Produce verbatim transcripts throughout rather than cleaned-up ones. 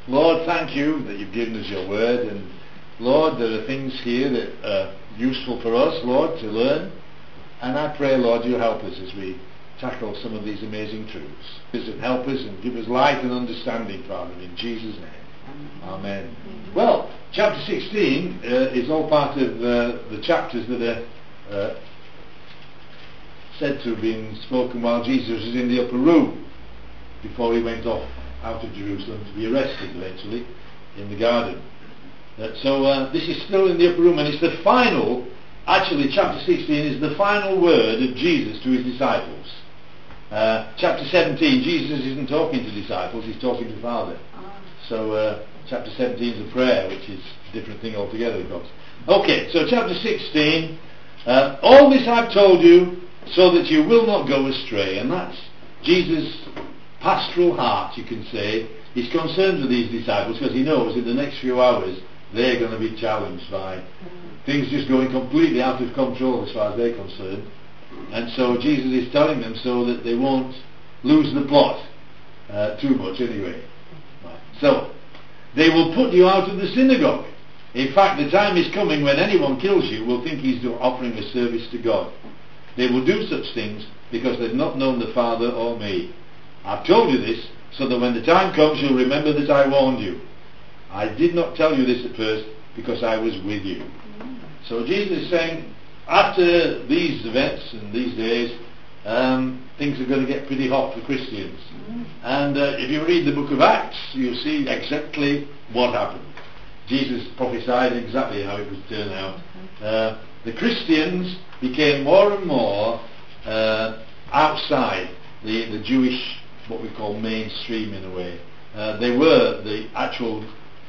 Lord, thank you that you've given us your word, and Lord, there are things here that are useful for us, Lord, to learn, and I pray, Lord, you help us as we tackle some of these amazing truths. And help us and give us light and understanding, Father, in Jesus' name. Amen. Well, chapter sixteen uh, is all part of uh, the chapters that are uh, said to have been spoken while Jesus was in the upper room before he went off out of Jerusalem to be arrested eventually in the garden. Uh, so uh, this is still in the upper room, and it's the final, actually chapter sixteen is the final word of Jesus to his disciples. Uh, chapter seventeen, Jesus isn't talking to disciples, he's talking to Father. So uh, chapter seventeen is a prayer, which is a different thing altogether, of course. Okay, so chapter sixteen, uh, all this I've told you so that you will not go astray, and that's Jesus' pastoral heart, you can say. He's concerned with these disciples because he knows in the next few hours they're going to be challenged by things just going completely out of control as far as they're concerned. And so Jesus is telling them so that they won't lose the plot uh, too much anyway. Right. So, they will put you out of the synagogue. In fact, the time is coming when anyone kills you will think he's offering a service to God. They will do such things because they've not known the Father or me. I've told you this so that when the time comes you'll remember that I warned you. I did not tell you this at first because I was with you. So Jesus is saying, after these events and these days, um, things are going to get pretty hot for Christians. And uh, if you read the book of Acts, you'll see exactly what happened. Jesus prophesied exactly how it would turn out. Uh, the Christians became more and more uh, outside the, the Jewish, what we call mainstream in a way. Uh, they were the actual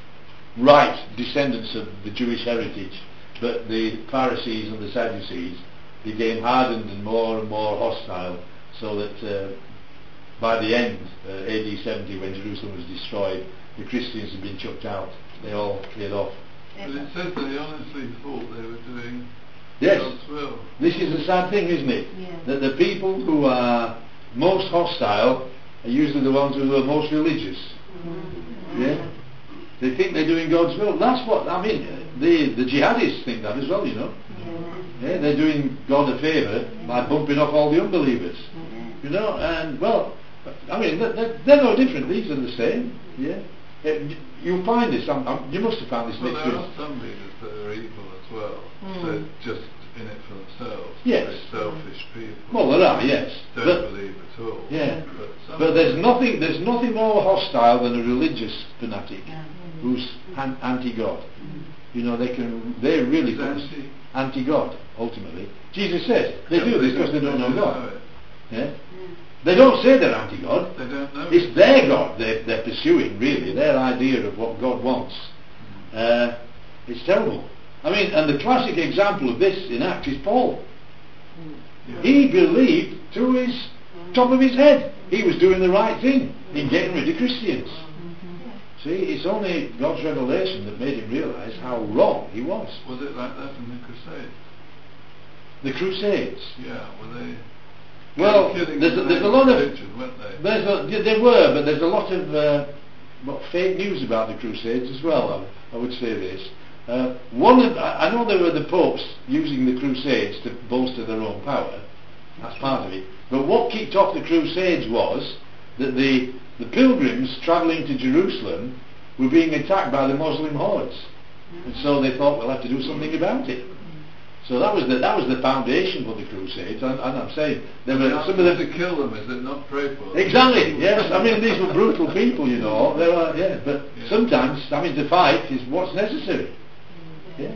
right descendants of the Jewish heritage, but the Pharisees and the Sadducees became hardened and more and more hostile, so that uh, by the end, uh, A D seventy, when Jerusalem was destroyed, the Christians had been chucked out. They all cleared off. But it says that they honestly thought they were doing yes. God's will. This is a sad thing, isn't it? Yeah. That the people who are most hostile are usually the ones who are most religious. Mm-hmm. Yeah? They think they're doing God's will. That's what, I mean, the, the jihadists think that as well, you know. Yeah. Yeah, they're doing God a favour by bumping off all the unbelievers. You know, and, well, I mean, they're, they're no different. These are the same. Yeah. It, you find this, I'm, I'm, you must have found this well, next there are some leaders that are evil as well. Mm. They're just in it for themselves. Yes. They're selfish people. Well, there are, yes. Don't but, believe at all. Yeah. But, but there's nothing there's nothing more hostile than a religious fanatic Mm. who's an- anti-God. Mm. You know, they can, they're really anti? anti-God, ultimately. Jesus says they yeah, do this they because they don't know God. Know it. Yeah? They don't say they're anti-God. They don't know It's it. their God they're, they're pursuing, really, their idea of what God wants. Mm. Uh, it's terrible. I mean, and the classic example of this in Acts is Paul. Yeah. He believed to his top of his head. He was doing the right thing in getting rid of Christians. See, it's only God's revelation that made him realise how wrong he was. Was it like that in the Crusades? The Crusades. Yeah, were they... Well, killing there's a, the there's a lot of... religion, weren't they? There's a, yeah, they were, but there's a lot of uh, what, fake news about the Crusades as well, I, I would say this. Uh, one of, I know there were the popes using the Crusades to bolster their own power. That's part of it. But what kicked off the Crusades was that the, the pilgrims travelling to Jerusalem were being attacked by the Muslim hordes. And so they thought, we'll have to do something about it. So that was the, that was the foundation for the Crusades. And, and I'm saying, there were some of them... to kill them, is it not pray for them? Exactly, yes. I mean, these were brutal people, you know. They were, yeah. But yeah. sometimes having to fight is what's necessary. Yeah.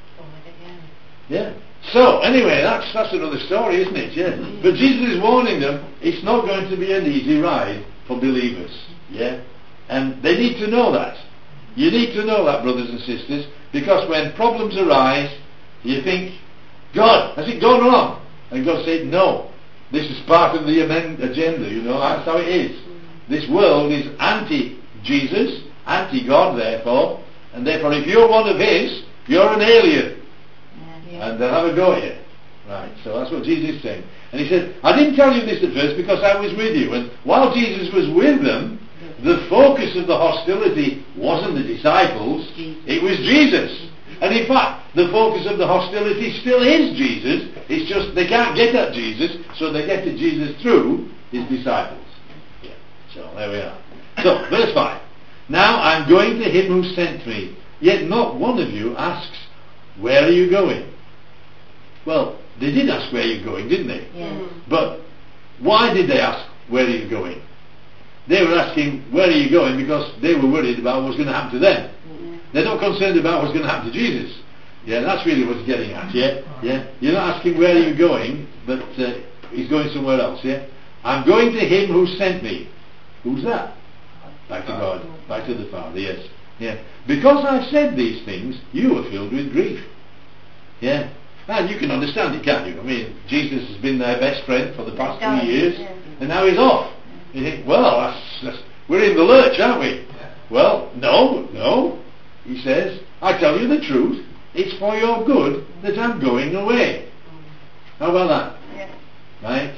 Yeah. So, anyway, that's that's another story, isn't it? Yeah. But Jesus is warning them, it's not going to be an easy ride for believers. Yeah. And they need to know that. You need to know that, brothers and sisters, because when problems arise, you think, God, has it gone wrong? And God said, no. This is part of the agenda, you know, that's how it is. This world is anti-Jesus, anti-God, therefore, and therefore if you're one of his, you're an alien. Yeah, yeah. And they'll have a go at you. Right, so that's what Jesus is saying. And he said, I didn't tell you this at first because I was with you. And while Jesus was with them, the focus of the hostility wasn't the disciples, it was Jesus. And in fact, the focus of the hostility still is Jesus. It's just they can't get at Jesus, so they get to Jesus through his disciples. Yeah. So there we are. So, verse five. Now I'm going to him who sent me, yet not one of you asks, where are you going? Well, they did ask where you're going, didn't they? Yeah. But why did they ask where are you going? They were asking where are you going because they were worried about what's going to happen to them. Yeah. They're not concerned about what's going to happen to Jesus. Yeah, that's really what he's getting at, yeah? Yeah. You're not asking where are you going, but uh, he's going somewhere else, yeah? I'm going to him who sent me. Who's that? Back to God. Back to the Father, yes. Yeah. Because I've said these things, you are filled with grief. Yeah. And you can understand it, can't you? I mean, Jesus has been their best friend for the past three years, Yeah. and now he's off. You think, well, that's, that's, we're in the lurch, aren't we? Yeah. Well, no, no. He says, I tell you the truth, it's for your good that I'm going away. How about that? Yeah. Right?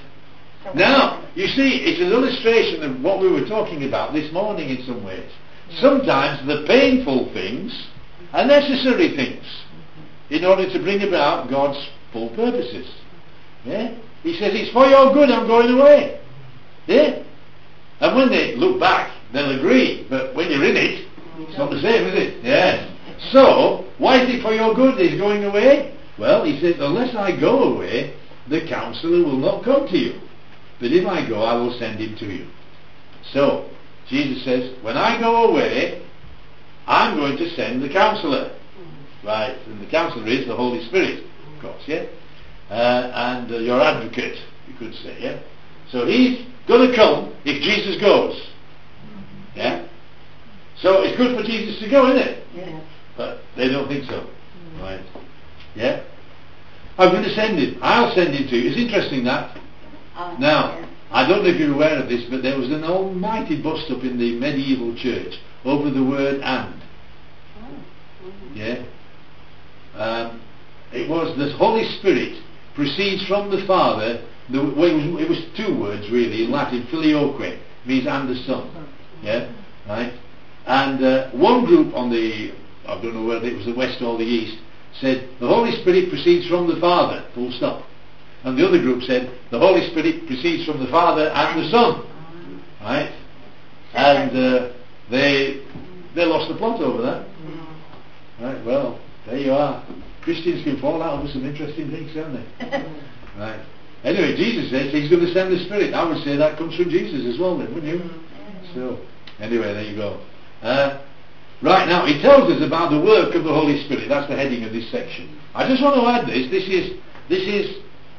Now, you see, it's an illustration of what we were talking about this morning in some ways. Sometimes the painful things are necessary things in order to bring about God's full purposes. Yeah? He says, it's for your good I'm going away. Yeah? And when they look back, they'll agree. But when you're in it, it's not the same, is it? Yes. So, why is it for your good he's going away? Well, he says, unless I go away, the counselor will not come to you. But if I go, I will send him to you. So, Jesus says, when I go away, I'm going to send the counselor. Right, and the counselor is the Holy Spirit, of course, yeah? Uh, and uh, your advocate, you could say, yeah? So he's going to come if Jesus goes. Yeah? So it's good for Jesus to go, isn't it? Yeah. But they don't think so. Right? Yeah? I'm going to send him. I'll send him to you. It's interesting that. Uh, Now, yeah. I don't know if you're aware of this, but there was an almighty bust up in the medieval church over the word and. Yeah? Um, it was the Holy Spirit proceeds from the Father. The, well, it, was, it was two words really in Latin. Filioque means and the Son. Yeah, right. And uh, one group on the, I don't know whether it was the West or the East, said the Holy Spirit proceeds from the Father. Full stop. And the other group said the Holy Spirit proceeds from the Father and the Son. Right. And uh, they they lost the plot over that. Right. Well. There you are. Christians can fall out over some interesting things, can't they? Right. Anyway, Jesus says he's going to send the Spirit. I would say that comes from Jesus as well then, wouldn't you? So, anyway, there you go. Uh, right, now, he tells us about the work of the Holy Spirit. That's the heading of this section. I just want to add this. This is, this is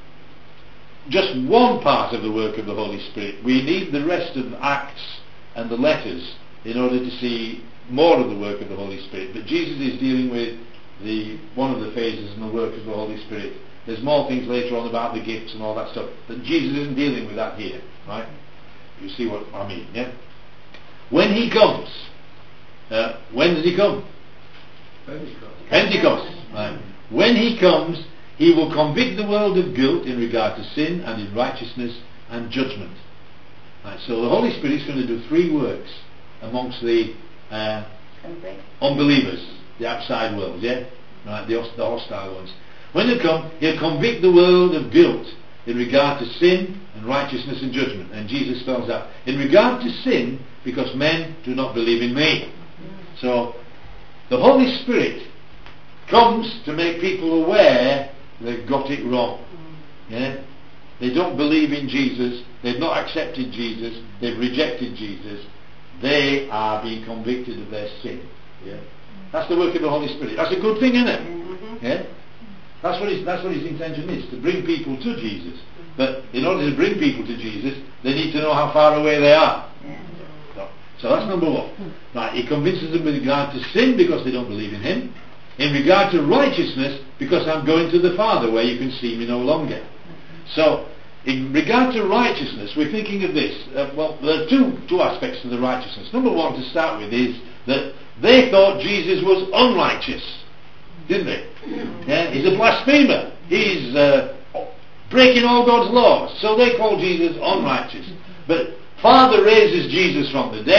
just one part of the work of the Holy Spirit. We need the rest of Acts and the letters in order to see more of the work of the Holy Spirit. But Jesus is dealing with the one of the phases in the work of the Holy Spirit. There's more things later on about the gifts and all that stuff, but Jesus isn't dealing with that here, right? You see what I mean, yeah? When he comes, uh, when does he come? Pentecost. Pentecost. Right. When he comes, he will convict the world of guilt in regard to sin and in righteousness and judgment. Right. So the Holy Spirit is going to do three works amongst the uh, unbelievers. The outside world, yeah? Right, the, the hostile ones. When they come, he'll convict the world of guilt in regard to sin and righteousness and judgment. And Jesus spells out, in regard to sin, because men do not believe in me. So, the Holy Spirit comes to make people aware they've got it wrong. Yeah? They don't believe in Jesus, they've not accepted Jesus, they've rejected Jesus. They are being convicted of their sin. Yeah? That's the work of the Holy Spirit. That's a good thing, isn't it? Mm-hmm. Yeah? That's what his, that's what his intention is, to bring people to Jesus. But in order to bring people to Jesus, they need to know how far away they are. Yeah. So, so that's number one. Right, he convinces them with regard to sin because they don't believe in him. In regard to righteousness, because I'm going to the Father where you can see me no longer. So, in regard to righteousness, we're thinking of this. Uh, well, there are two, two aspects to the righteousness. Number one, to start with, is that they thought Jesus was unrighteous, didn't they? Yeah, he's a blasphemer. He's uh, breaking all God's laws. So they call Jesus unrighteous. But Father raises Jesus from the dead,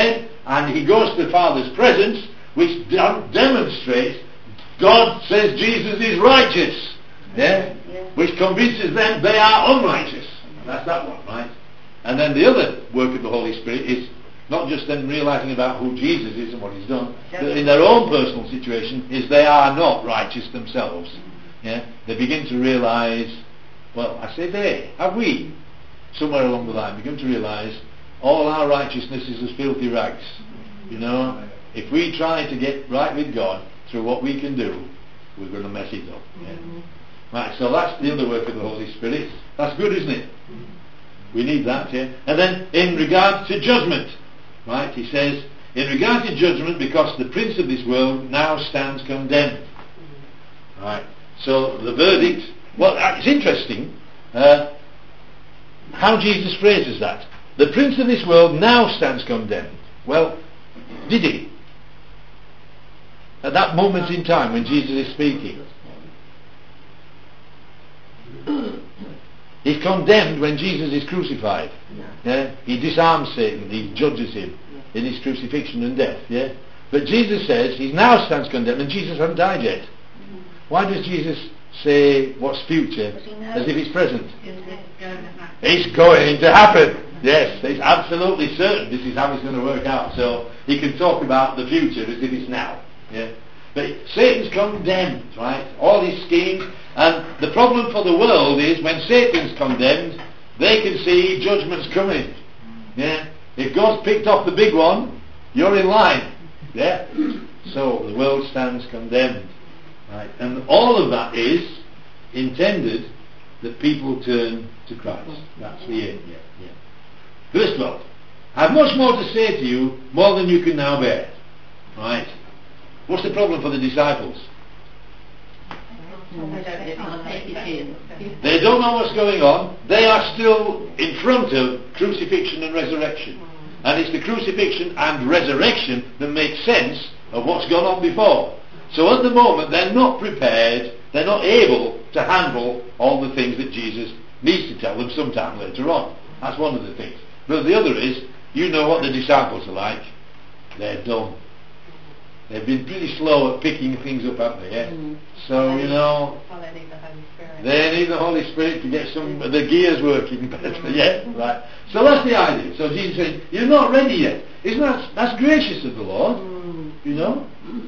and he goes to the Father's presence, which de- demonstrates God says Jesus is righteous. Yeah? Yeah. Which convinces them they are unrighteous. That's that one, right? And then the other work of the Holy Spirit is not just them realizing about who Jesus is and what he's done, but in their own personal situation is they are not righteous themselves. Yeah? They begin to realize, well, I say they, have we, somewhere along the line, begin to realize all our righteousness is as filthy rags. You know, if we try to get right with God through what we can do, we're going to mess it up. Yeah? Right, so that's the other work of the Holy Spirit. That's good, isn't it? We need that, yeah? And then in regard to judgment, right, he says, in regard to judgment, because the prince of this world now stands condemned. Right, so the verdict, well, it's interesting uh, how Jesus phrases that. The prince of this world now stands condemned. Well, did he? At that moment in time when Jesus is speaking. He's condemned when Jesus is crucified. Yeah? He disarms Satan, he judges him in his crucifixion and death. Yeah? But Jesus says he now stands condemned, and Jesus hasn't died yet. Why does Jesus say what's future as if it's present? It's going to happen. Yes, it's absolutely certain this is how it's going to work out. So he can talk about the future as if it's now. Yeah? But Satan's condemned, right? All his schemes. And the problem for the world is when Satan's condemned, they can see judgment's coming. Yeah? If God's picked off the big one, you're in line. Yeah? So the world stands condemned. Right? And all of that is intended that people turn to Christ. That's the aim. Yeah, yeah. Verse twelve. I have much more to say to you, more than you can now bear. Right? What's the problem for the disciples? They don't know what's going on. They are still in front of crucifixion and resurrection. And it's the crucifixion and resurrection that makes sense of what's gone on before. So at the moment they're not prepared, they're not able to handle all the things that Jesus needs to tell them sometime later on. That's one of the things. But the other is, you know what the disciples are like. They're dumb. They've been pretty slow at picking things up, haven't they? Yeah? Mm. So, you know, well, they need the Holy Spirit. They need the Holy Spirit to get some the gears working better. Yeah, right. So that's the idea. So Jesus said, "You're not ready yet." Isn't that that's gracious of the Lord? Mm. You know,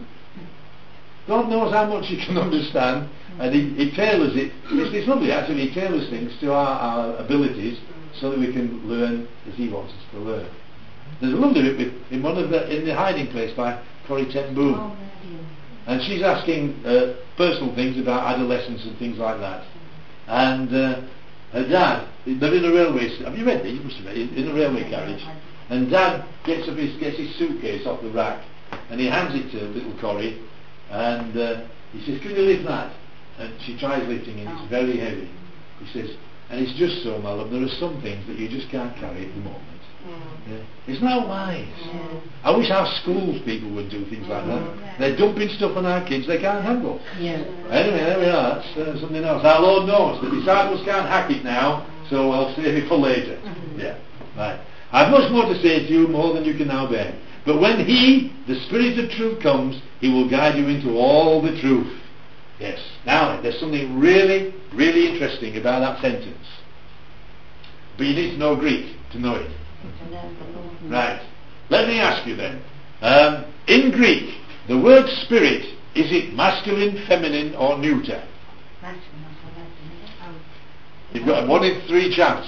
God knows how much He can understand, and He, he tailors it. It's, it's lovely actually. He tailors things to our, our abilities so that we can learn as He wants us to learn. There's a lovely bit with, in one of the in the hiding place by Corrie ten Boom, oh, and she's asking uh, personal things about adolescence and things like that. And uh, her dad, they're in a railway. Have you read it? You must have read it. In a railway carriage, and Dad gets up his gets his suitcase off the rack, and he hands it to little Corrie, and uh, he says, "Can you lift that?" And she tries lifting it. It's very heavy. He says, "And it's just so, my love. There are some things that you just can't carry at the moment." Yeah. Isn't that wise? Yeah. I wish our schools people would do things like that. Yeah. They're dumping stuff on our kids they can't handle. Yeah. Anyway, there we are. That's uh, something else. Our Lord knows the disciples can't hack it now, so I'll save it for later. Mm-hmm. Yeah, right. I have much more to say to you, more than you can now bear. But when He, the Spirit of truth, comes, He will guide you into all the truth. Yes. Now, there's something really, really interesting about that sentence. But you need to know Greek to know it. Right. Let me ask you then. Um, in Greek, the word spirit, is it masculine, feminine, or neuter? You've got a one in three chance.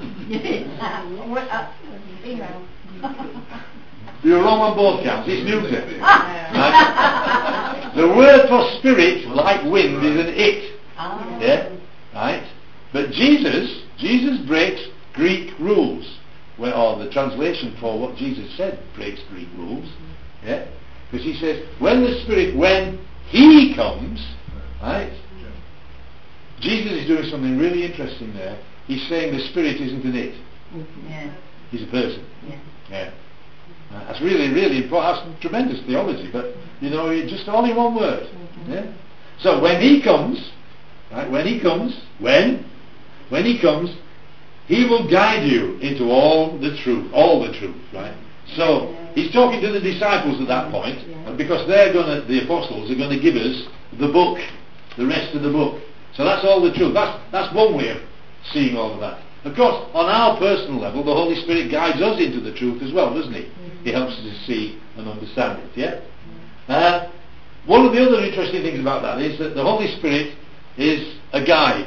You're wrong on both counts. It's neuter. Right? The word for spirit, like wind, is an it. Yeah. Right. But Jesus, Jesus breaks Greek rules. Well, or the translation for what Jesus said breaks Greek rules, yeah, because He says when the Spirit, when He comes, right? Jesus is doing something really interesting there. He's saying the Spirit isn't an it. Yeah. He's a person. Yeah. Yeah. Uh, that's really, really important. That's tremendous theology, but you know, just all in one word. Mm-hmm. Yeah. So when He comes, right? When He comes, when, when He comes. He will guide you into all the truth, all the truth, right? So he's talking to the disciples at that point, and because they're going to, the apostles are going to give us the book, the rest of the book. So that's all the truth. That's that's one way of seeing all of that. Of course, on our personal level, the Holy Spirit guides us into the truth as well, doesn't he? He helps us to see and understand it. Yeah. Uh, one of the other interesting things about that is that the Holy Spirit is a guide.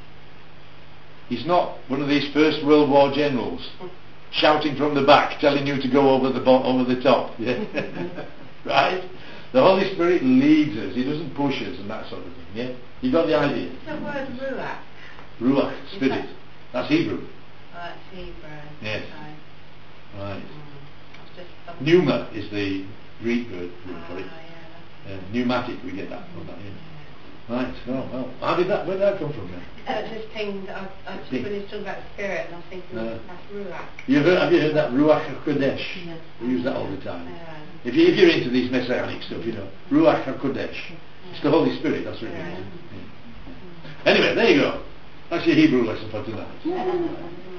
He's not one of these First World War generals shouting from the back, telling you to go over the bo- over the top. Yeah. Right? The Holy Spirit leads us. He doesn't push us and that sort of thing. Yeah. You got the idea? The word ruach. Ruach, spirit. That's Hebrew. Oh, that's Hebrew. Yes. Okay. Right. Mm. Just some- Pneuma is the Greek word for it. Ah, yeah. Uh, pneumatic, we get that from that. Yeah. Right. Oh well. How did that? Where did that come from then? Uh, just pinged, I, I just Ping. when you talking about spirit, and I was thinking, No. that's ruach. You've heard, have you heard that Ruach HaKodesh? Yes. We use that all the time. Yeah. If, you, if you're into these messianic stuff, you know, Ruach HaKodesh. It's the Holy Spirit, that's what it Yeah. means. Yeah. Anyway, there you go. That's your Hebrew lesson for tonight.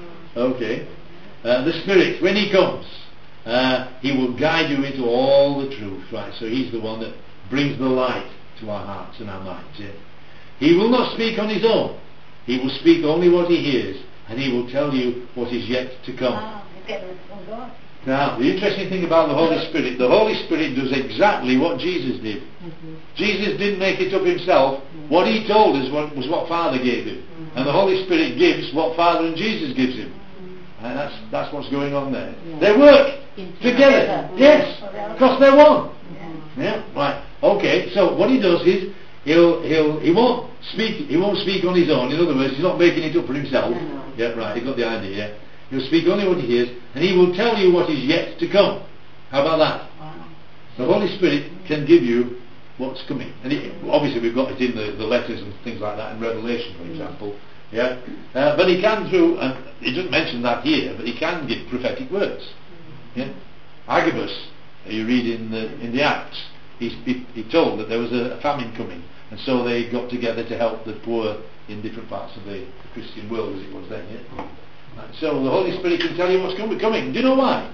Okay. Uh, the Spirit, when He comes, uh, He will guide you into all the truth, right? So He's the one that brings the light to our hearts and our minds, yeah? He will not speak on His own. He will speak only what He hears, and He will tell you what is yet to come. Ah, you get it from God. Now, the interesting thing about the Holy Spirit, the Holy Spirit does exactly what Jesus did. Mm-hmm. Jesus didn't make it up Himself. What He told us what, was what Father gave Him. Mm-hmm. And the Holy Spirit gives what Father and Jesus gives Him. And that's that's what's going on there. Yeah. They work Into together. together. Yes, Yeah. because they're one. Yeah. Yeah, right. Okay, so what He does is he'll he'll he won't speak he won't speak on his own. In other words, He's not making it up for Himself. No. Yeah, right. You got the idea. Yeah? He'll speak only what He hears, and He will tell you what is yet to come. How about that? Wow. The Holy Spirit can give you what's coming. And it, obviously we've got it in the, the letters and things like that in Revelation, for example. Yeah, uh, but He can through, and He doesn't mention that here, but He can give prophetic words. Yeah, Agabus, you read in the in the Acts, he, he, he told that there was a, a famine coming, and so they got together to help the poor in different parts of the, the Christian world as it was then. Yeah, and so the Holy Spirit can tell you what's coming. Coming. Do you know why?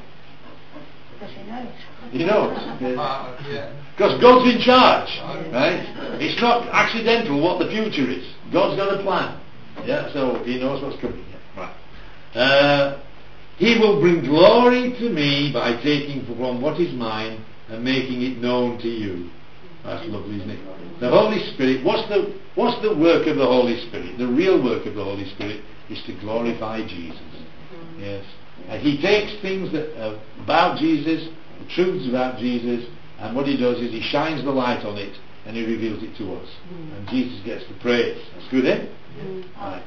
Because He knows. He knows. Uh, yeah. Because God's in charge, right? It's not accidental what the future is. God's got a plan. Yeah, so He knows what's coming. Yeah, right. Uh, he will bring glory to me by taking from what is mine and making it known to you. That's lovely, isn't it? The Holy Spirit, what's the what's the work of the Holy Spirit? The real work of the Holy Spirit is to glorify Jesus. Yes. And He takes things that are about Jesus, the truths about Jesus, and what He does is He shines the light on it and He reveals it to us. And Jesus gets the praise. That's good, eh? Right.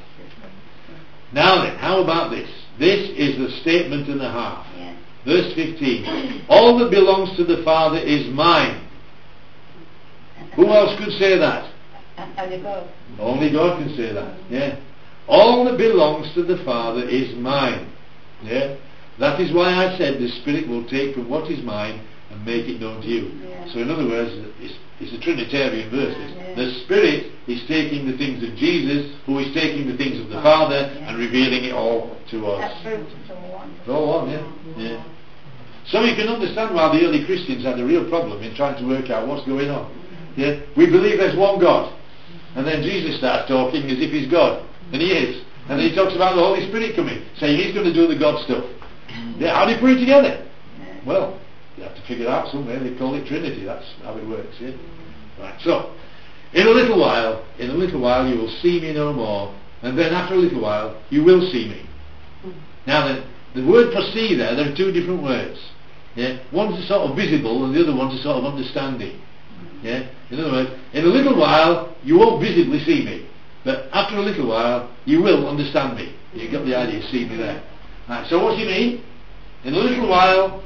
Now then, how about this? This is the statement and a half. Yeah. Verse fifteen. All that belongs to the Father is mine. Who else could say that? Only God. Only God can say that. Yeah. All that belongs to the Father is mine. Yeah. That is why I said the Spirit will take from what is mine and make it known to you. Yeah. So in other words, it's, it's a Trinitarian verse. Yeah. The Spirit is taking the things of Jesus, who is taking the things of the Father, Yeah. and revealing it all to us. That proves it's all one. It's all one, yeah. yeah. So you can understand why the early Christians had a real problem in trying to work out what's going on. Yeah, we believe there's one God, and then Jesus starts talking as if He's God, and He is, and then He talks about the Holy Spirit coming, saying He's going to do the God stuff. Yeah, how do you put it together? Well, you have to figure it out somewhere. They call it Trinity. That's how it works. Yeah. Right. So, in a little while, in a little while, you will see me no more, and then after a little while, you will see me. Now then, the word for see there, there are two different words. Yeah, one's a sort of visible, and the other one's a sort of understanding. Yeah. In other words, in a little while, you won't visibly see me, but after a little while, you will understand me. You got the idea? See me there. Right. So what's he mean? In a little while,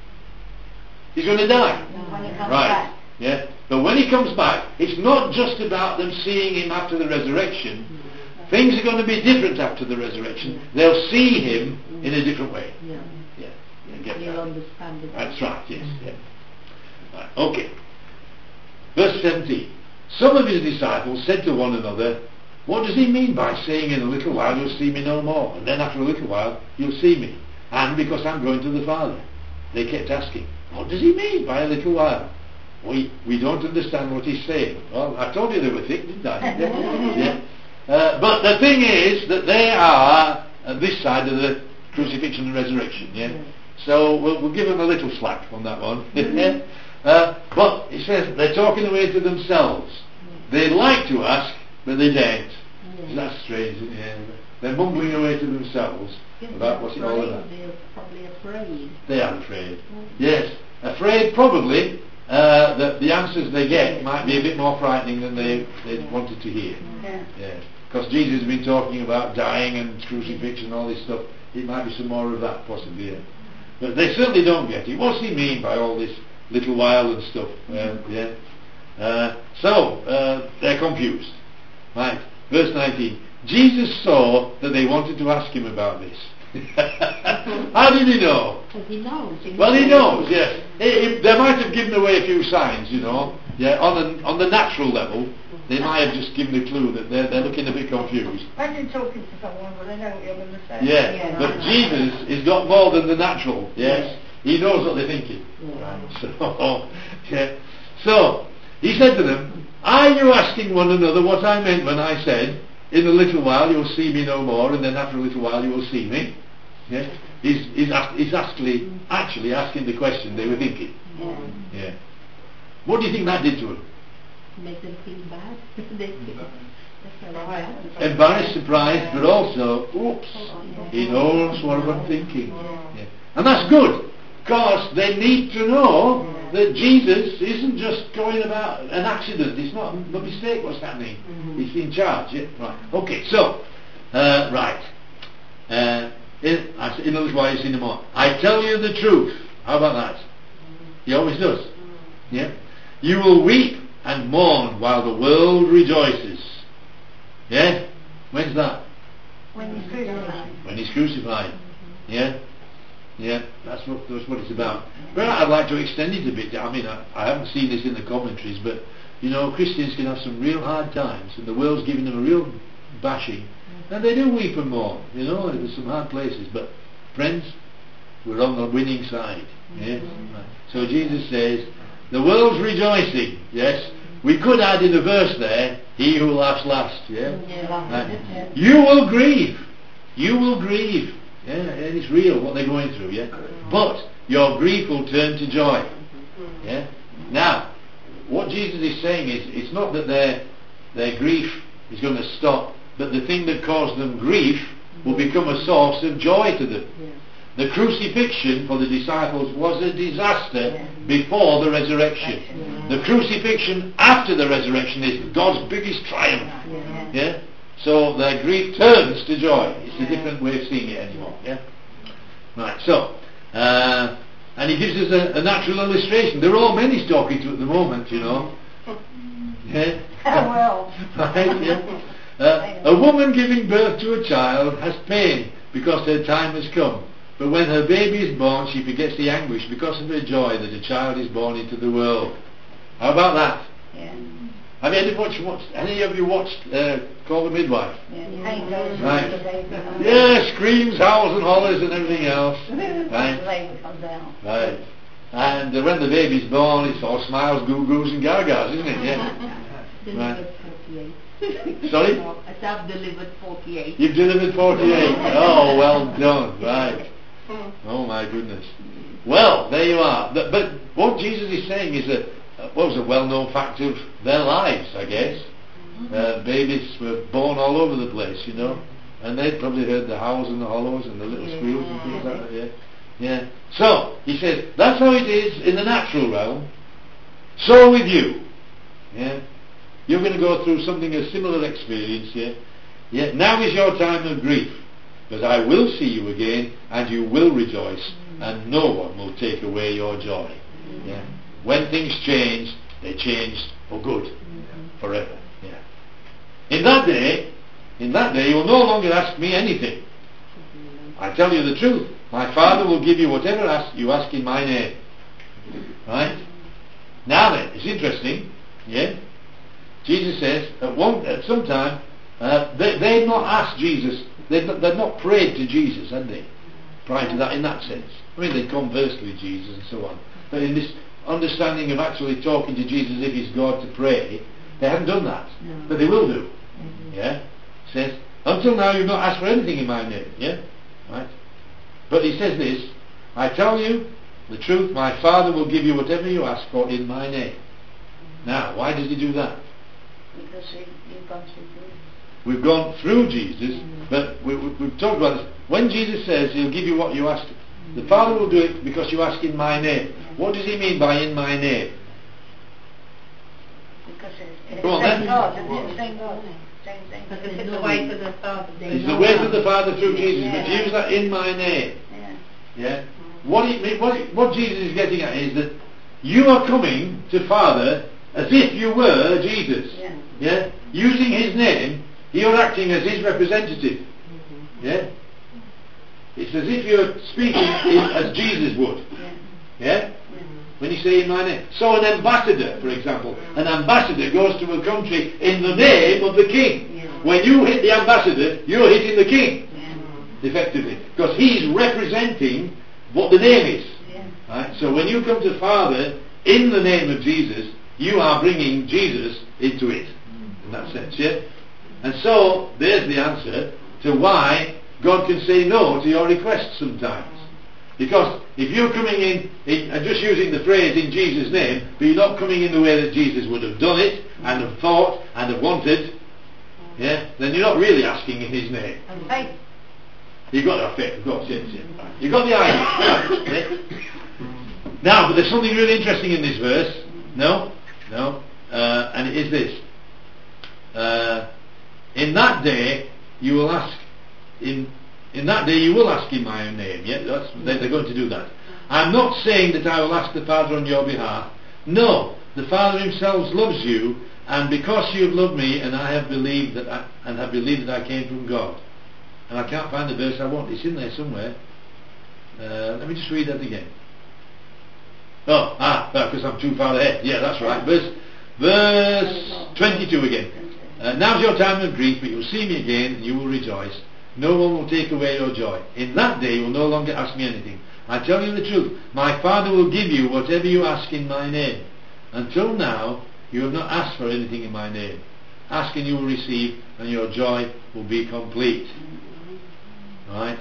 he's going to die. When He comes Right. back. Yeah. But when He comes back, it's not just about them seeing Him after the resurrection. Things are going to be different after the resurrection. They'll see Him in a different way. Yeah. Yeah. You get You'll that? understand it. That's right, yes. Yeah. Right, okay. Verse seventeen. Some of His disciples said to one another, what does He mean by saying in a little while you'll see me no more, and then after a little while you'll see me, and because I'm going to the Father? they kept asking, what does he mean by a little while? We we don't understand what he's saying. Well, I told you they were thick, didn't I? Yeah. Uh, but the thing is that they are at this side of the crucifixion and resurrection. Yeah. So we'll, we'll give them a little slack on that one. uh, but it says they're talking away to themselves. They like to ask, but they don't. That's strange, isn't it? Yeah. They're mumbling away to themselves about what's it all about. They're probably afraid. They are afraid. Yes. Afraid probably uh, that the answers they get might be a bit more frightening than they, they wanted to hear. Yeah. Yeah. Because Jesus has been talking about dying and crucifixion and all this stuff. It might be some more of that possibly. Yeah. But they certainly don't get it. What's he mean by all this little while and stuff? Uh, yeah. Uh, so, uh, they're confused. Right. Verse nineteen. Jesus saw that they wanted to ask him about this. How did he know? Because he knows. He Well, he knows, yes. He, he, they might have given away a few signs, you know. Yeah, on the, on the natural level, they might have just given a clue that they're, they're looking a bit confused. Imagine talking to someone but they know what you're going to say. Yeah, Yeah. but Jesus has got more than the natural, yes. He knows what they're thinking. Yeah. So, yeah. So, he said to them, are you asking one another what I meant when I said, in a little while you'll see me no more, and then after a little while you will see me? Yeah. He's, he's, ask, he's actually, actually asking the question they were thinking. Yeah. Yeah. What do you think that did to them? Make them feel bad. They feel that's right. Embarrassed, surprised, but also, oops, he knows what I'm thinking. Yeah. And that's good, because they need to know that Jesus isn't just going about an accident. It's not a mistake what's happening. He's in charge. Yeah? Right. Okay, so, uh, right. Uh, in, I say, in other words, in the more. I tell you the truth. How about that? He always does. Yeah. You will weep and mourn while the world rejoices. Yeah? When's that? When he's crucified. When he's crucified. Yeah? Yeah, that's what, that's what it's about. But I'd like to extend it a bit. I mean, I, I haven't seen this in the commentaries, but, you know, Christians can have some real hard times, and the world's giving them a real bashing. And they do weep and mourn, you know, there's some hard places. But, friends, we're on the winning side. Yeah? So Jesus says, the world's rejoicing, yes? We could add in a verse there, he who laughs last, yeah? Right. You will grieve. You will grieve. Yeah, and it's real what they're going through, yeah? But your grief will turn to joy. Yeah? Now, what Jesus is saying is, it's not that their, their grief is going to stop, but the thing that caused them grief will become a source of joy to them. The crucifixion for the disciples was a disaster before the resurrection. The crucifixion after the resurrection is God's biggest triumph. Yeah? So their grief turns to joy. It's a different way of seeing it anymore. Yeah? Right, so, uh, and he gives us a, a natural illustration. There are all men he's talking to at the moment, you know. Yeah? Oh, well. Right, yeah? Uh, a woman giving birth to a child has pain because her time has come. But when her baby is born, she forgets the anguish because of her joy that a child is born into the world. How about that? Yeah. Have you ever watched, watched any of you watched uh, Call the Midwife? Yeah. Right. Yeah, screams, howls and hollers and everything else. Right. Baby comes out. Right. And uh, when the baby's born, it's all smiles, goo-goos and gagas, isn't it? Yeah. Delivered forty-eight. Sorry? I said I've delivered forty-eight. You've delivered forty-eight. Oh, well done. Right. Oh my goodness. Well, there you are. But, but what Jesus is saying is that uh, what was a well-known fact of their lives, I guess. Uh, babies were born all over the place, you know, and they'd probably heard the howls and the hollows and the little squeals and things like that. Yeah. Yeah. So he says that's how it is in the natural realm. So with you. Yeah. You're going to go through something a similar experience. Yeah. Yeah. Now is your time of grief. But I will see you again, and you will rejoice, and no one will take away your joy. Yeah. When things change, they change for good, forever. Yeah. In that day, in that day, you will no longer ask me anything. I tell you the truth. My Father will give you whatever ask you ask in my name. Right? Now then, it's interesting. Yeah. Jesus says at one at some time uh, they they'd not asked Jesus. They'd not, they'd not prayed to Jesus, had they? prior to that in that sense. I mean, they conversed with Jesus and so on. But in this understanding of actually talking to Jesus as if he's God to pray, they haven't done that. No. But they will do. Mhm. Yeah? It says, until now you've not asked for anything in my name. Yeah? Right? But he says this, I tell you the truth, my Father will give you whatever you ask for in my name. Now, why does he do that? Because he, you've gone through Jesus. We've gone through Jesus, Mhm. but we, we, we've talked about this. When Jesus says he'll give you what you ask, the Father will do it because you ask in my name. What does he mean by in my name? Because it's, it's Go on, the same then. God, isn't it? Same God. Same thing. Because It's it's the the way way to to the Father. It's the way to the Father through Jesus. Yeah. But to use that in my name. Yeah. Yeah. What, it, what, it, what Jesus is getting at is that you are coming to Father as if you were Jesus. Yeah. Yeah. Using his name, you're acting as his representative. Yeah. It's as if you're speaking in, as Jesus would. Yeah. Yeah. When you say in my name. So an ambassador, for example, an ambassador goes to a country in the name of the king. Yeah. When you hit the ambassador, you're hitting the king, Yeah. effectively, because he's representing what the name is. Yeah. Right? So when you come to Father in the name of Jesus, you are bringing Jesus into it, in that sense, yeah? And so there's the answer to why God can say no to your requests sometimes. Because if you're coming in, in and just using the phrase in Jesus' name, but you're not coming in the way that Jesus would have done it, and have thought, and have wanted, yeah, then you're not really asking in his name. And faith. You've got to have faith, of course, yes, yes. You've got the idea, right? Yeah? Now, but there's something really interesting in this verse. No? No? Uh, and it is this. Uh, in that day, you will ask, in in that day you will ask in my own name. Yeah, that's, they, they're going to do that. I'm not saying that I will ask the Father on your behalf. No, the Father himself loves you, and because you have loved me, and I have believed that I, and have believed that I came from God. And I can't find the verse I want. It's in there somewhere. Uh, let me just read that again. Oh, ah, because I'm too far ahead. Yeah, that's right. Verse, verse twenty-two again. Uh, now's your time of grief, but you'll see me again, and you will rejoice. No one will take away your joy. In that day you will no longer ask me anything. I tell you the truth. My Father will give you whatever you ask in my name. Until now, you have not asked for anything in my name. Ask and you will receive, and your joy will be complete. Right?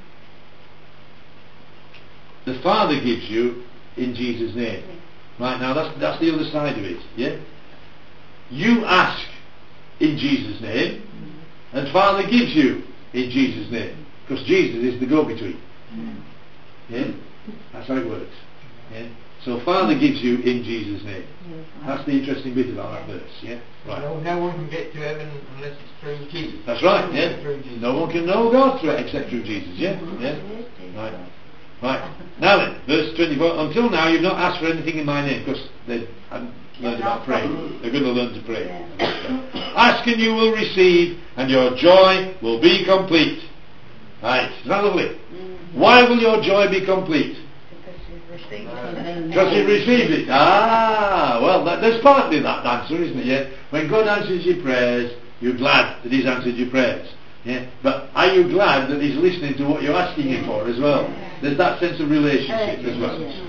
The Father gives you in Jesus' name. Right, now that's that's the other side of it. Yeah? You ask in Jesus' name, and Father gives you in Jesus' name. Because Jesus is the go-between. Yeah? That's how it works. Yeah? So Father gives you in Jesus' name. That's the interesting bit about that verse. Yeah? Right. No, no one can get to heaven unless it's through Jesus. That's right, yeah. Through Jesus. No one can know God through it except through Jesus, yeah? Yeah? Right. Right. Now then, verse twenty-four. Until now you've not asked for anything in my name, because they haven't learned about praying. They're going to learn to pray. Ask and you will receive, and your joy will be complete. Right. Isn't that lovely? Why will your joy be complete? Because you've received it. Because you've received it. Ah, well, that, there's partly that answer, isn't it? Yeah. When God answers your prayers, you're glad that he's answered your prayers. Yeah. But are you glad that he's listening to what you're asking him for as well? There's that sense of relationship as well. Yes.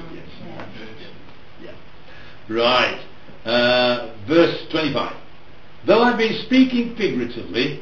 Yeah. Right. Uh, verse twenty-five. Though I've been speaking figuratively,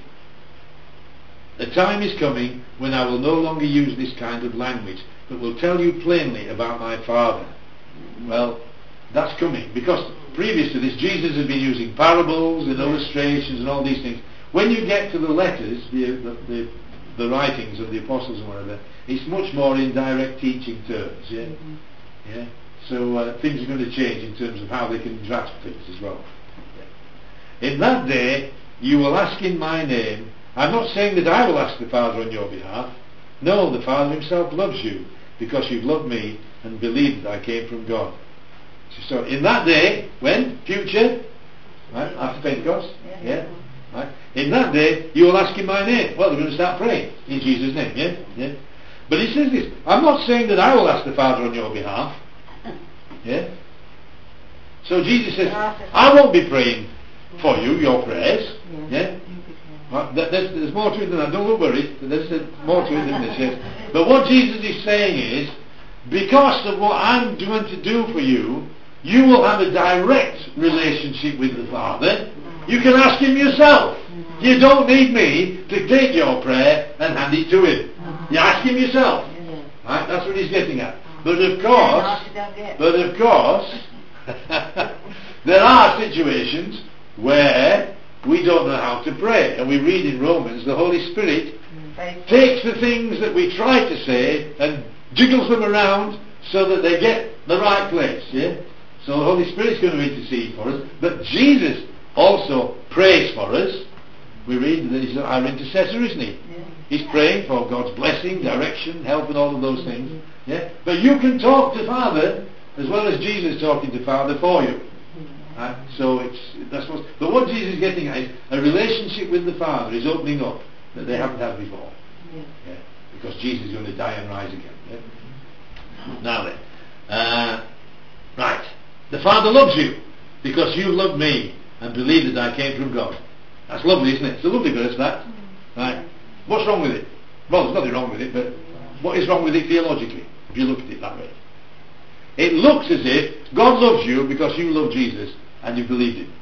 the time is coming when I will no longer use this kind of language, but will tell you plainly about my Father. Well, that's coming, because previous to this, Jesus has been using parables and illustrations and all these things. When you get to the letters, the, the, the, the writings of the apostles and whatever, it's much more in direct teaching terms, yeah? Mm-hmm. Yeah? So uh, things are going to change in terms of how they can grasp things as well. Yeah. In that day, you will ask in my name. I'm not saying that I will ask the Father on your behalf. No, the Father himself loves you, because you've loved me and believed that I came from God. So in that day, when? Future? Right? After Pentecost? Yeah? Yeah? Right? In that day, you will ask in my name. Well, they're going to start praying in Jesus' name, yeah? Yeah? But he says this, I'm not saying that I will ask the Father on your behalf. Yeah? So Jesus says, I won't be praying for you, your prayers. Yeah? Right? There- There's, there's more to it than that. Don't worry. There's more to it than this. Yes. But what Jesus is saying is, because of what I'm going to do for you, you will have a direct relationship with the Father. You can ask Him yourself. You don't need me to take your prayer and hand it to Him. You ask Him yourself. Right? That's what He's getting at. But of course, but of course, there are situations where we don't know how to pray. And we read in Romans, the Holy Spirit takes the things that we try to say and jiggles them around so that they get the right place. Yeah? So the Holy Spirit's going to intercede for us. But Jesus also prays for us. We read that He's our intercessor, isn't He? Yeah. He's praying for God's blessing, direction, help and all of those things. Yeah? But you can talk to Father as well as Jesus talking to Father for you. Right? So it's that's what. But what Jesus is getting at is a relationship with the Father is opening up that they haven't had before. Yeah. Yeah? Because Jesus is going to die and rise again. Yeah? Now then, uh, right. The Father loves you because you love me and believe that I came from God. That's lovely, isn't it? It's a lovely verse, that. Right. What's wrong with it? Well, there's nothing wrong with it, but what is wrong with it theologically, if you look at it that way? It looks as if God loves you because you love Jesus and you believed Him.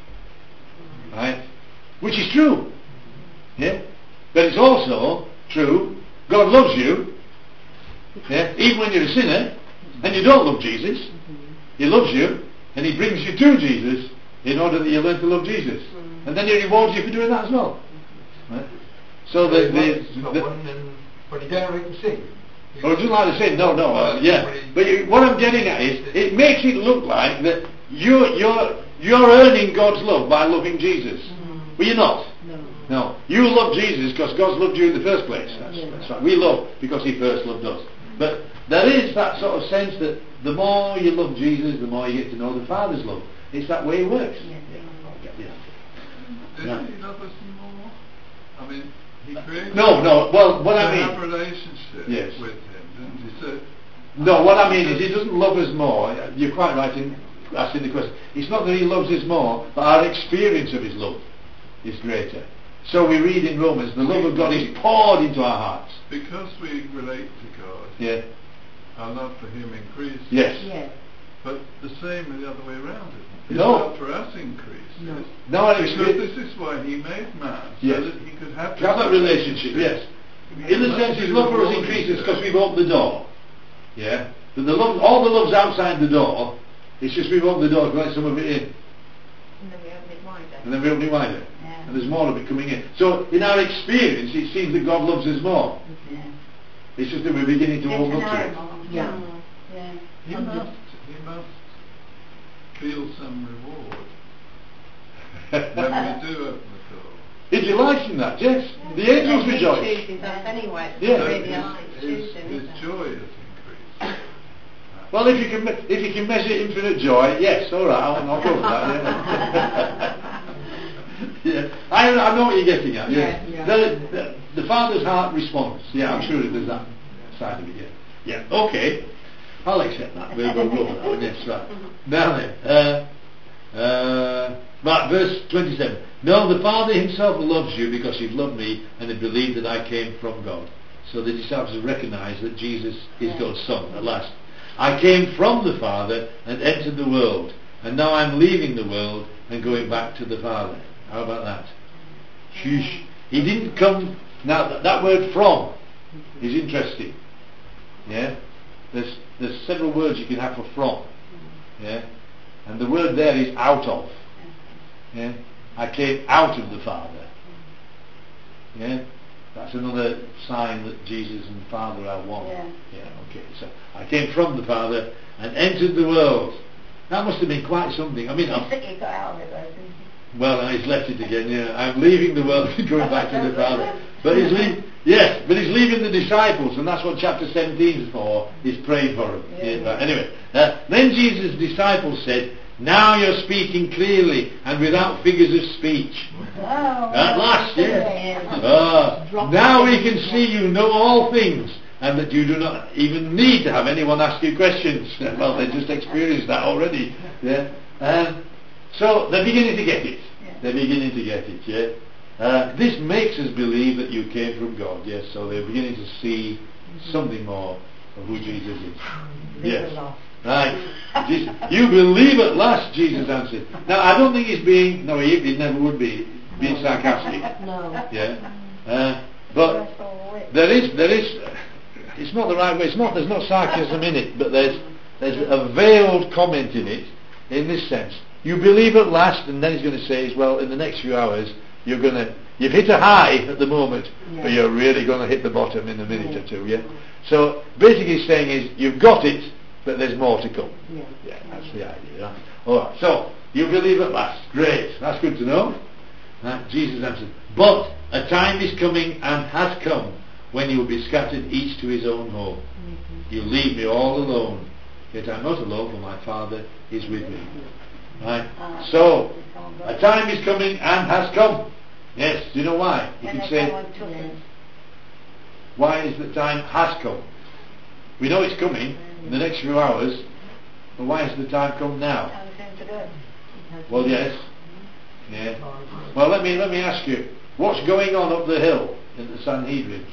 Right? Which is true. Yeah? But it's also true, God loves you, yeah? Even when you're a sinner and you don't love Jesus. He loves you and He brings you to Jesus in order that you learn to love Jesus. And then He rewards you for doing that as well. Right? So the, the, the, the but He don't like to sin. or it doesn't like to sin, no, no, uh, yeah. But you, what I'm getting at is, it makes it look like that you're, you're, you're earning God's love by loving Jesus. Mm. But you're not. No. No. You love Jesus because God's loved you in the first place. That's, Yeah. that's right. We love because He first loved us. But there is that sort of sense that the more you love Jesus, the more you get to know the Father's love. It's that way it works. Yeah. Yeah. Okay, yeah. Didn't He love us more? I mean, He created No, no, well, what to I have mean... a relationship Yes. with Him, didn't He? So, No, what I mean is He doesn't love us more. You're quite right in asking the question. It's not that He loves us more, but our experience of His love is greater. So we read in Romans, the love of God is poured into our hearts. because we relate to God, Yeah. our love for Him increases. Yes. Yes. But the same is the other way around, isn't it? His No. love for us increases. No. Now I Because experience... this is why He made man, Yes. so that He could have, To have that relationship, yes. In the sense His love for us increases because we've opened the door. Yeah. But the love, all the love's outside the door. It's just we've opened the door to let some of it in. And then we open it wider. And then we open it wider. Yeah. And there's more of it coming in. So in our experience it seems that God loves us more. Yeah. It's just that we're beginning to Get open to up know to Him it. more. Yeah. Mm. Yeah. He must, he must feel some reward when we do open the door. He delights in that, yes. The angels He rejoice. chooses us anyway. It's Yeah. not So really us his, choosing, his, is his it? joy has increased. Well, if you can, me- if you can measure infinite joy, yes, all right, I'll, I'll go for that. Yeah, yeah. I, I know what you're getting at. Yeah, Yeah, yeah. The, the, the Father's heart responds. Yeah, I'm sure there's that side of it. Yeah, yeah. Okay, I'll accept that. We'll, we'll go for that one. Yes, right. Now then, uh, uh, right, verse twenty-seven. No, the Father Himself loves you because You've loved me and have believed that I came from God. So the disciples recognize that Jesus is Yeah. God's Son at last. I came from the Father and entered the world, and now I'm leaving the world and going back to the Father. How about that? Sheesh. He didn't come... Now, that, that word from is interesting. Yeah? There's, there's several words you can have for from. Yeah? And the word there is out of. Yeah? I came out of the Father. Yeah? That's another sign that Jesus and the Father are one. Yeah. Yeah, okay. So I came from the Father and entered the world. That must have been quite something. I mean, I'm, He got out of it though, didn't he? well, he's left it again. Yeah, I'm leaving the world and going back to the Father. But he's leaving. Yes, but he's leaving the disciples, and that's what chapter seventeen is for. He's praying for them. Yeah. Yeah, but anyway, uh, then Jesus' disciples said, "Now you're speaking clearly and without figures of speech." Oh, At last, yes. yeah. Ah, now we can see you know all things, and that you do not even need to have anyone ask you questions. Well, they just experienced that already. Yeah. Um, so they're beginning to get it. Yeah. They're beginning to get it. Yeah. Uh, this makes us believe that you came from God. Yes, so they're beginning to see something more of who Jesus is. Yes. Right. Jesus, you believe at last, Jesus answered. Now, I don't think he's being, no, he, he never would be, being sarcastic. No. Yeah. Uh, but there is, there is, it's not the right way, it's not, there's no sarcasm in it, but there's, there's a veiled comment in it, in this sense. You believe at last, and then he's going to say as well, in the next few hours, you're going to, you've hit a high at the moment, yeah. but you're really going to hit the bottom in a minute yeah. or two, yeah? So, basically he's saying is, you've got it, but there's more to come. Yeah, yeah that's the idea, right? Alright, so, you believe at last. Great, that's good to know. Right? Jesus answered, but a time is coming and has come when you will be scattered each to his own home. Mm-hmm. You leave me all alone, yet I'm not alone, for my Father is with me. Right? Uh, so, a time is coming and has come. Yes, do you know why? You can say, why is the time has come? We know it's coming in the next few hours, but why has the time come now? Well, yes. Yeah. Well, let me let me ask you, what's going on up the hill in the Sanhedrin?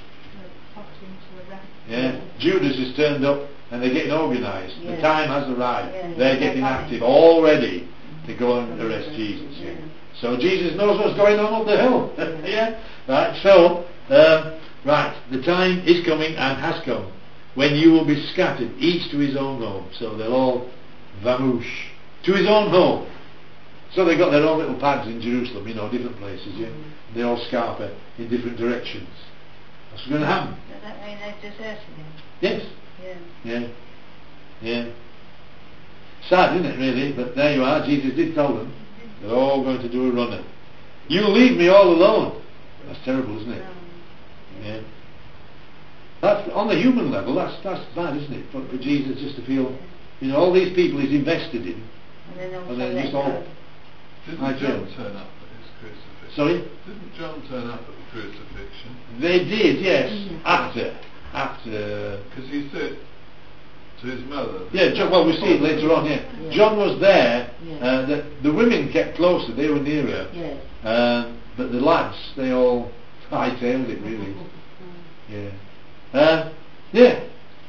Yeah. Judas has turned up and they're getting organised. Yeah. The time has arrived. Yeah. They're getting active, all ready to go and arrest Jesus. Yeah. So Jesus knows what's going on up the hill. Yeah. Right. So, um, right, the time is coming and has come when you will be scattered, each to his own home. So they'll all vamoosh to his own home. So they've got their own little pads in Jerusalem, you know, different places. Yeah. Mm. They all scarper in different directions. What's going to happen? Does that mean they've deserted him? Yes. Yeah. Yeah. Yeah. Sad, isn't it, really? But there you are. Jesus did tell them they're all going to do a runner. You leave me all alone. That's terrible, isn't it? Um, yeah. That's on the human level. That's that's bad, isn't it? For, for Jesus just to feel, you know, all these people he's invested in, and then, and then just all. Didn't John turn up at his crucifixion? Sorry? Didn't John turn up at the crucifixion? They did, yes. Mm-hmm. After, after. Because he said to his mother. Yeah, John, well, we see it later on. Yeah, yeah. John was there. Yeah. Uh, the the women kept closer; they were nearer. Yeah. Um, but the lads, they all hightailed it, really. Yeah. Uh, yeah.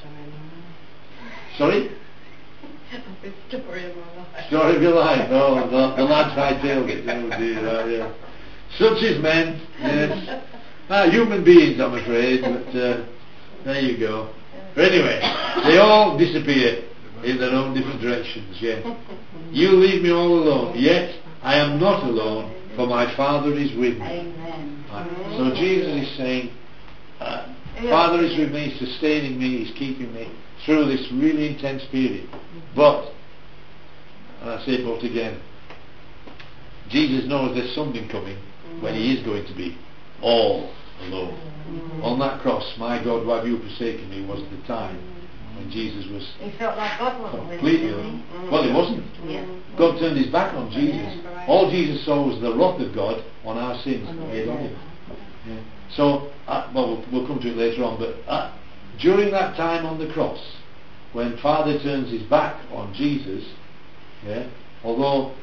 Sorry? The story of my life. Story of your life. Oh, the, the lads hightailed it. Oh dear, uh, yeah. Such is men. Yes. Ah, human beings, I'm afraid. But uh, there you go. But anyway, they all disappear in their own different directions. Yeah. You leave me all alone. Yet I am not alone, for my Father is with me. Amen. Right. So Jesus is saying, uh, Father is with me, he's sustaining me, he's keeping me through this really intense period. But, and I say but again, Jesus knows there's something coming when he is going to be all alone. Mm-hmm. On that cross, my God, why have you forsaken me, was the time when Jesus was he felt like God wasn't completely with him. Well, it wasn't. Yeah. God turned his back on Jesus. All Jesus saw was the wrath of God on our sins made on him. Yeah. So, uh, well, well, we'll come to it later on, but uh, during that time on the cross, when Father turns his back on Jesus, yeah, although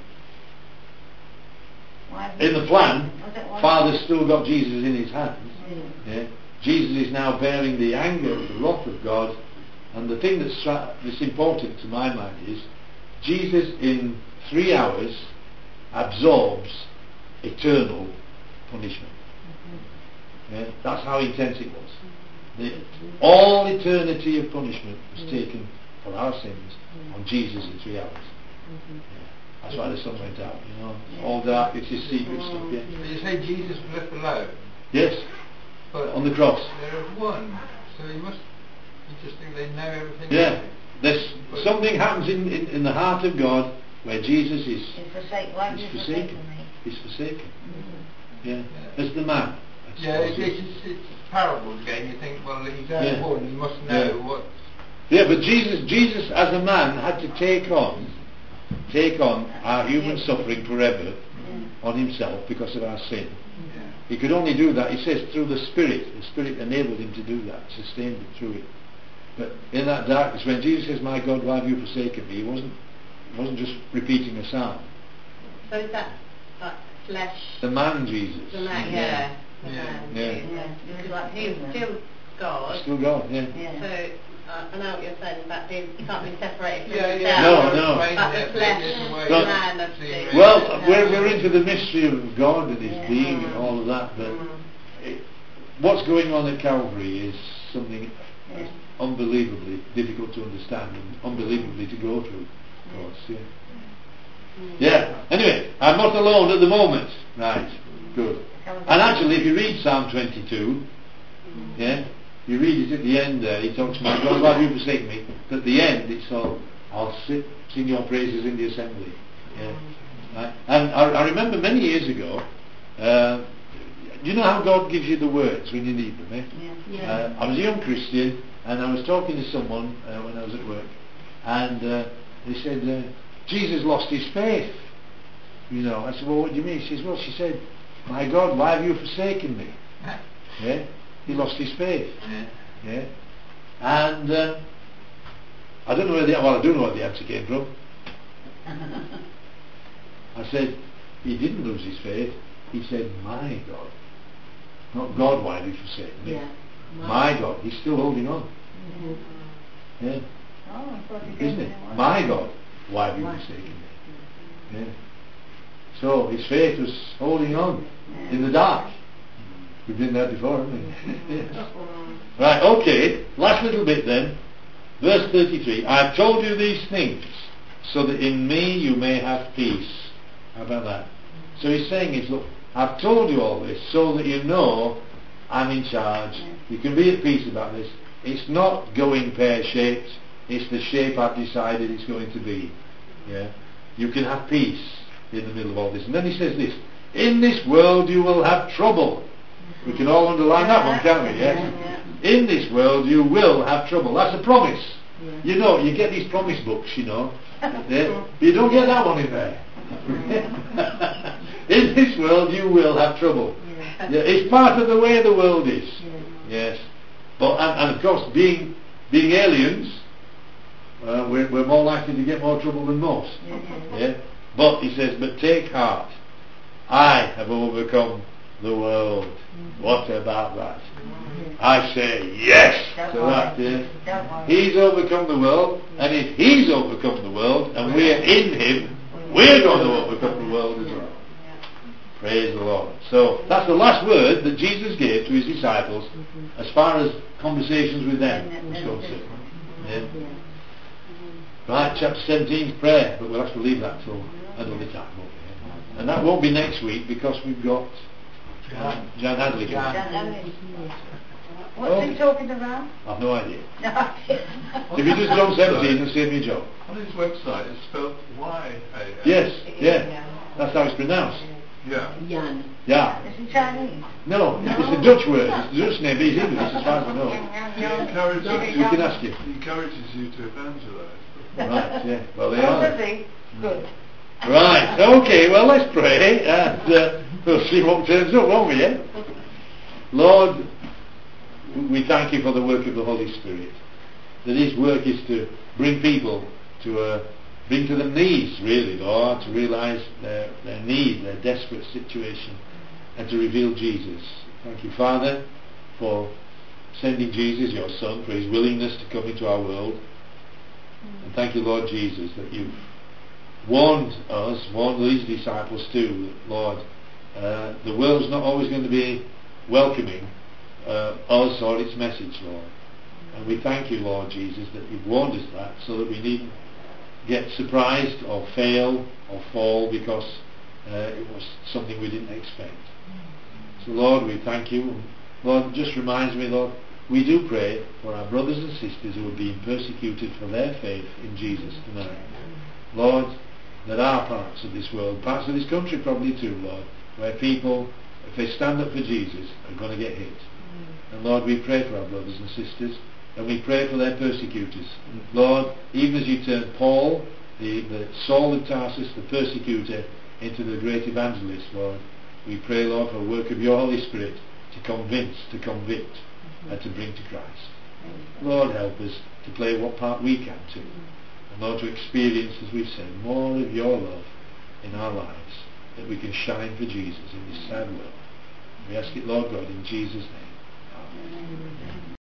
in the plan, Father's still got Jesus in his hands, yeah, Jesus is now bearing the anger, the wrath of God, and the thing that's, that's important to my mind is, Jesus in three hours absorbs eternal punishment. Yeah, that's how intense it was. The, all eternity of punishment was taken for our sins on Jesus in three hours. Yeah, that's why the sun went out, you know. All dark, it's his secret stuff. Yeah. You say Jesus was left alone? Yes, but on the cross. There is one, so he must. You just think they know everything. Yeah, there's something happens in, in, in the heart of God where Jesus is. He's forsaken. Why he's forsaken? He's forsaken. Mm-hmm. Yeah, as the man. Yeah, it's, it's, it's parable again. You think, well, he's out yeah. born, he must know yeah. what. Yeah, but Jesus, Jesus as a man had to take on, take on our human suffering forever yeah. on himself because of our sin. Yeah. He could only do that. He says through the Spirit. The Spirit enabled him to do that, sustained him through it. But in that darkness, when Jesus says, "My God, why have you forsaken me?" He wasn't, he wasn't just repeating a psalm. So is that like flesh. The man Jesus. The man, yeah. The Yeah. man, Yeah. Jesus. Yeah. Because like he's still God. Still God, yeah. Yeah. So uh, I know what you're saying about he, he can't be separated from Yeah, himself. yeah. No, you're no. explaining But the it flesh, in a way Well- that man of seems the- really- Well, Yeah. we're, we're into the mystery of God and His Yeah. being and all of that, but Mm. it, what's going on at Calvary is something Yeah. unbelievably difficult to understand and unbelievably to go through, of course, yeah. Mm. Yeah, anyway, I'm not alone at the moment. Right, good. And actually, if you read Psalm twenty-two, yeah, you read it at the end there, he talks about, God, why have you forsaken me? But at the end, it's all, I'll sit, sing your praises in the assembly. Yeah. Right? And I, I remember many years ago, uh, you know how God gives you the words when you need them, eh? Yeah. Yeah. Uh, I was a young Christian, and I was talking to someone uh, when I was at work, and uh, they said, uh, Jesus lost his faith. You know, I said, well, what do you mean? She says, well, she said, my God, why have you forsaken me? Yeah, he lost his faith. Yeah. Yeah, and uh, I don't know where the well, I do know where the answer came from. I said, he didn't lose his faith. He said, my God, not God, why have you forsaken me? Yeah. My God, he's still holding on. Mhm. Yeah, Oh, I thought he isn't did. it? My God, why have you Why? forsaken me? Yeah. So his faith was holding on Yeah. in the dark. We've been there before, haven't we? Yes. Mm. Right, okay, last little bit then. Verse thirty-three, I've told you these things so that in me you may have peace. How about that? So he's saying is, look, I've told you all this so that you know I'm in charge. Yeah. You can be at peace about this. It's not going pear-shaped. It's the shape I've decided it's going to be. Yeah, you can have peace in the middle of all this. And then he says this, in this world you will have trouble. We can all underline that one, can't we? Yes? Yeah. In this world you will have trouble. That's a promise. Yeah. You know, you get these promise books, you know. Yeah? You don't get that one in there. In this world you will have trouble. Yeah. Yeah, it's part of the way the world is. Yeah. Yes. But and, and of course, being being aliens, uh, we're, we're more likely to get more trouble than most. Yeah. Yeah. But he says, but take heart, I have overcome the world. Mhm. What about that? Yeah. I say yes Don't to worry. that. Yeah. Don't worry. He's overcome the world, and if he's overcome the world, and we're in him, we're going to overcome the world as well. Praise the Lord. So that's the last word that Jesus gave to his disciples Mhm. as far as conversations with them And- was and- concerned. Yeah. Yeah. Right, chapter seventeen, prayer, but we'll have to leave that till another time, won't we? And that won't be next week because we've got uh, Jan Hadley coming. Jan. Jan Hadley. Yeah. What's Okay. he talking about? I've no idea. No. If you just John seventeen and save me a job. On his website it's spelled Y A N. Yes, Yeah. yeah, that's how it's pronounced. Yeah. Jan. Yeah. Is he Chinese? No, it's a Dutch word. It's a Dutch name, but it's English as far as I know. He encourages, We can ask him. he encourages you to evangelize. Right, yeah. Well, they Oh, does are. he? Good. Right, okay, well, let's pray, and uh, we'll see what turns up, won't we, eh? Lord, we thank you for the work of the Holy Spirit. That his work is to bring people to uh, bring to them needs, really, Lord, to realise their, their need, their desperate situation, and to reveal Jesus. Thank you, Father, for sending Jesus, your Son, for his willingness to come into our world. And thank you, Lord Jesus, that you've warned us, warned these disciples too, that, Lord, uh, the world's not always going to be welcoming uh, us or its message, Lord. And we thank you, Lord Jesus, that you've warned us that so that we needn't get surprised or fail or fall because uh, it was something we didn't expect. So, Lord, we thank you. And Lord, it just reminds me, Lord, we do pray for our brothers and sisters who are being persecuted for their faith in Jesus tonight. Lord, there are parts of this world, parts of this country probably too, Lord, where people, if they stand up for Jesus, are going to get hit. And Lord, we pray for our brothers and sisters, and we pray for their persecutors. And Lord, even as you turned Paul, the, the Saul of Tarsus, the persecutor, into the great evangelist, Lord, we pray, Lord, for a work of your Holy Spirit to convince, to convict, and to bring to Christ. Lord, help us to play what part we can too. And Lord, to experience, as we've said, more of your love in our lives. that we can shine for Jesus in this sad world. We ask it, Lord God, in Jesus' name. Amen. Amen.